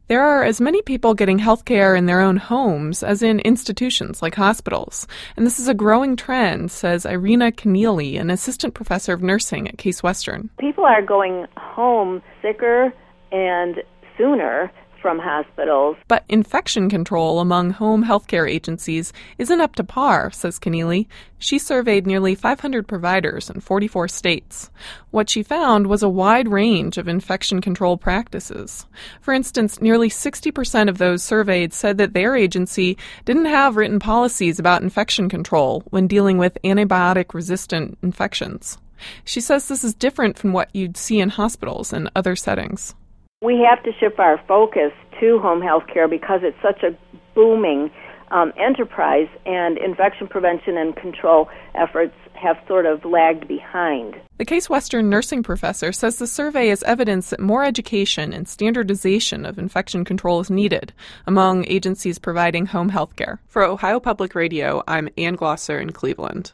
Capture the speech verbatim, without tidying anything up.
There are as many people getting health care in their own homes as in institutions like hospitals. And this is a growing trend, says Irina Keneally, an assistant professor of nursing at Case Western. People are going home sicker and sooner from hospitals. But infection control among home healthcare agencies isn't up to par, says Keneally. She surveyed nearly five hundred providers in forty-four states. What she found was a wide range of infection control practices. For instance, nearly sixty percent of those surveyed said that their agency didn't have written policies about infection control when dealing with antibiotic-resistant infections. She says this is different from what you'd see in hospitals and other settings. We have to shift our focus to home health care because it's such a booming um, enterprise, and infection prevention and control efforts have sort of lagged behind. The Case Western nursing professor says the survey is evidence that more education and standardization of infection control is needed among agencies providing home health care. For Ohio Public Radio, I'm Ann Glosser in Cleveland.